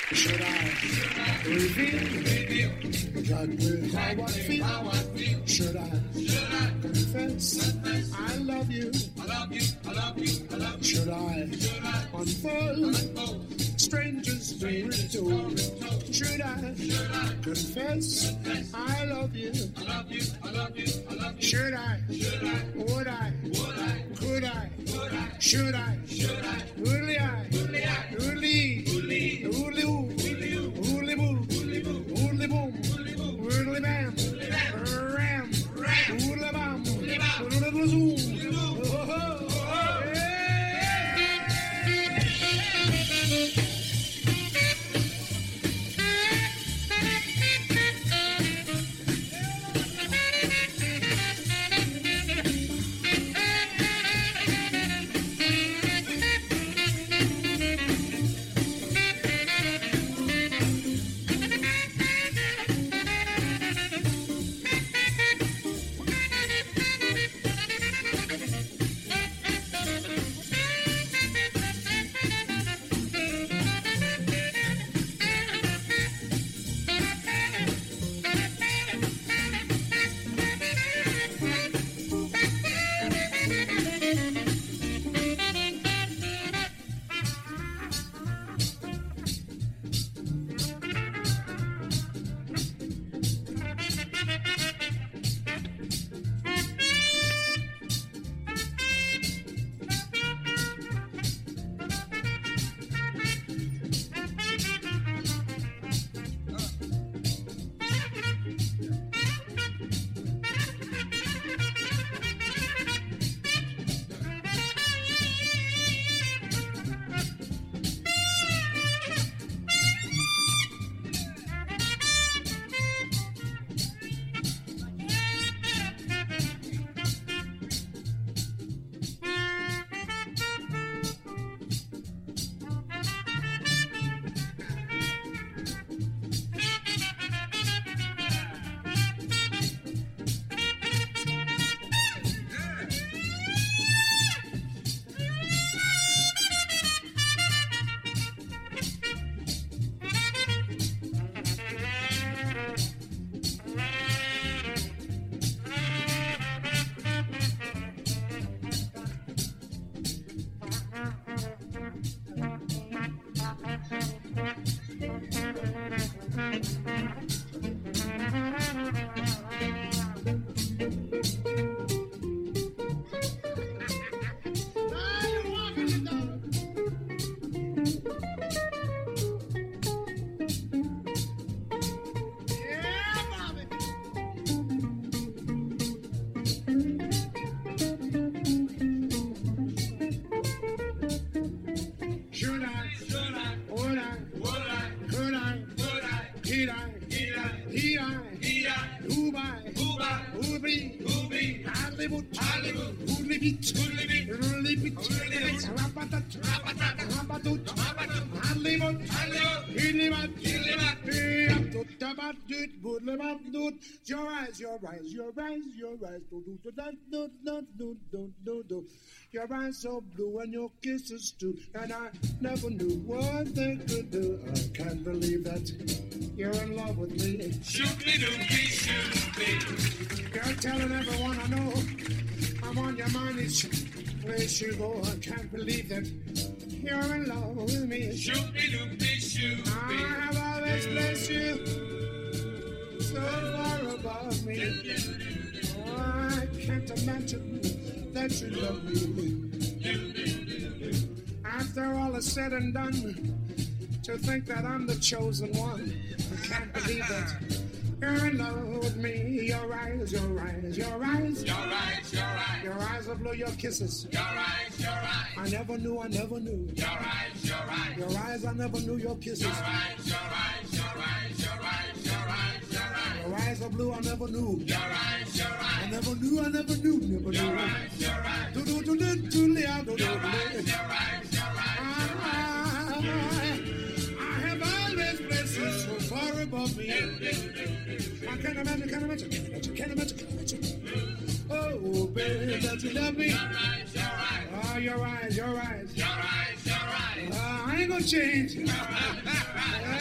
Should I reveal exactly how I feel? Should I confess I love you? Should I unfold strangers to told? Should I confess I love you? Should I? Would I? Could I? Should I? Would I? Would Your eyes, your eyes, your eyes, your eyes, do. Your eyes so blue and your kisses too, and I never knew what they could do. I can't believe that you're in love with me. Shoot-me-doo-dee, shoot-me. You're telling everyone I know I'm on your mind each place you go. I can't believe that you're in love with me. Shoot-me-doo-dee, shoot-me. I have always blessed you so far above me. Oh, I can't imagine that you love me. After all is said and done, to think that I'm the chosen one, I can't believe that you're in love with me. Your eyes, your eyes, your eyes, your eyes, your eyes, your eyes will blow your kisses. Your eyes, your eyes, I never knew, I never knew. Your eyes, your eyes, your eyes, I never knew your kisses. Your eyes, your eyes, your eyes, your eyes, your eyes, your eyes. Your eyes are blue, I never knew. Your eyes, your eyes, I never knew, I never knew, never knew. Your eyes, your eyes, do do do do do do. Your eyes, your eyes, your eyes. I have always blessed you so far above me. I can't imagine. Oh, baby, that you love me. Your eyes, your eyes. Oh, your eyes, your eyes. Your eyes, your eyes. I ain't gonna change.